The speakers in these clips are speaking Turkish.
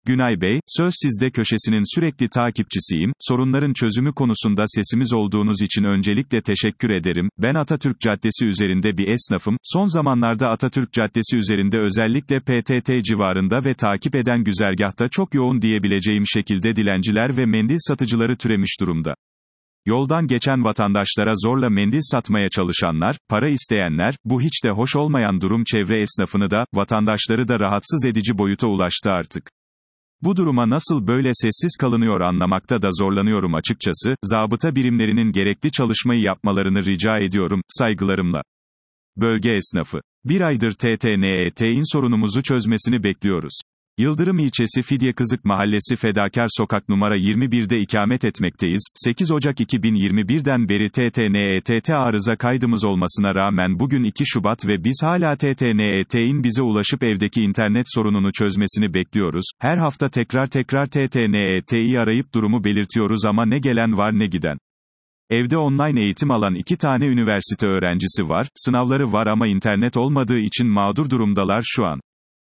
Günay Bey, söz sizde köşesinin sürekli takipçisiyim, sorunların çözümü konusunda sesimiz olduğunuz için öncelikle teşekkür ederim. Ben Atatürk Caddesi üzerinde bir esnafım, son zamanlarda Atatürk Caddesi üzerinde özellikle PTT civarında ve takip eden güzergahta çok yoğun diyebileceğim şekilde dilenciler ve mendil satıcıları türemiş durumda. Yoldan geçen vatandaşlara zorla mendil satmaya çalışanlar, para isteyenler, bu hiç de hoş olmayan durum çevre esnafını da, vatandaşları da rahatsız edici boyuta ulaştı artık. Bu duruma nasıl böyle sessiz kalınıyor anlamakta da zorlanıyorum açıkçası, zabıta birimlerinin gerekli çalışmayı yapmalarını rica ediyorum, saygılarımla. Bölge esnafı. Bir aydır TTNET'in sorunumuzu çözmesini bekliyoruz. Yıldırım ilçesi Fidyekızık Mahallesi Fedakar Sokak numara 21'de ikamet etmekteyiz. 8 Ocak 2021'den beri TTNET arıza kaydımız olmasına rağmen bugün 2 Şubat ve biz hala TTNET'in bize ulaşıp evdeki internet sorununu çözmesini bekliyoruz. Her hafta tekrar TTNET'yi arayıp durumu belirtiyoruz ama ne gelen var ne giden. Evde online eğitim alan 2 tane üniversite öğrencisi var, sınavları var ama internet olmadığı için mağdur durumdalar şu an.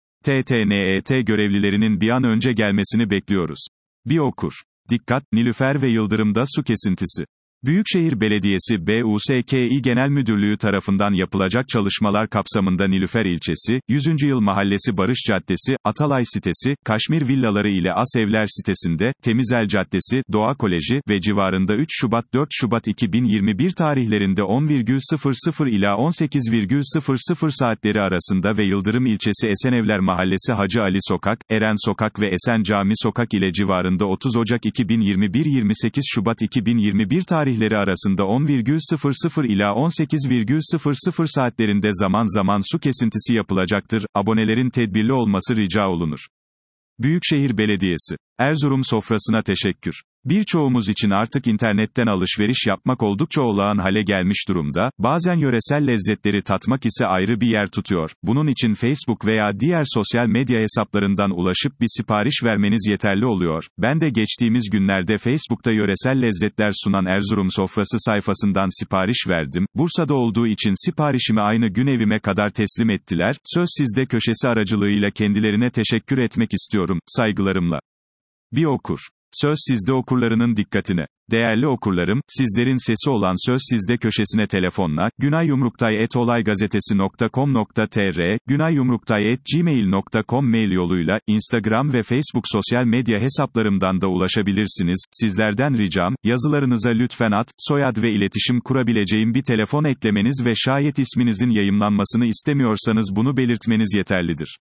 TTNET görevlilerinin bir an önce gelmesini bekliyoruz. Bir okur. Dikkat, Nilüfer ve Yıldırım'da su kesintisi. Büyükşehir Belediyesi BUSKİ Genel Müdürlüğü tarafından yapılacak çalışmalar kapsamında Nilüfer ilçesi, 100. Yıl Mahallesi Barış Caddesi, Atalay sitesi, Kaşmir villaları ile As Evler sitesinde, Temizel Caddesi, Doğa Koleji ve civarında 3 Şubat 4 Şubat 2021 tarihlerinde 10,00 ila 18,00 saatleri arasında ve Yıldırım ilçesi Esenevler Mahallesi Hacı Ali Sokak, Eren Sokak ve Esen Cami Sokak ile civarında 30 Ocak 2021-28 Şubat 2021 tarihlerinde arasında 10,00 ila 18,00 saatlerinde zaman zaman su kesintisi yapılacaktır. Abonelerin tedbirli olması rica olunur. Büyükşehir Belediyesi. Erzurum sofrasına teşekkür. Birçoğumuz için artık internetten alışveriş yapmak oldukça olağan hale gelmiş durumda, bazen yöresel lezzetleri tatmak ise ayrı bir yer tutuyor. Bunun için Facebook veya diğer sosyal medya hesaplarından ulaşıp bir sipariş vermeniz yeterli oluyor. Ben de geçtiğimiz günlerde Facebook'ta yöresel lezzetler sunan Erzurum sofrası sayfasından sipariş verdim. Bursa'da olduğu için siparişimi aynı gün evime kadar teslim ettiler. Söz sizde köşesi aracılığıyla kendilerine teşekkür etmek istiyorum, saygılarımla. Bir okur. Söz sizde okurlarının dikkatine. Değerli okurlarım, sizlerin sesi olan Söz Sizde köşesine telefonla, günayyumruktay@olaygazetesi.com.tr, günayyumruktay@gmail.com mail yoluyla, Instagram ve Facebook sosyal medya hesaplarımdan da ulaşabilirsiniz. Sizlerden ricam, yazılarınıza lütfen ad, soyad ve iletişim kurabileceğim bir telefon eklemeniz ve şayet isminizin yayımlanmasını istemiyorsanız bunu belirtmeniz yeterlidir.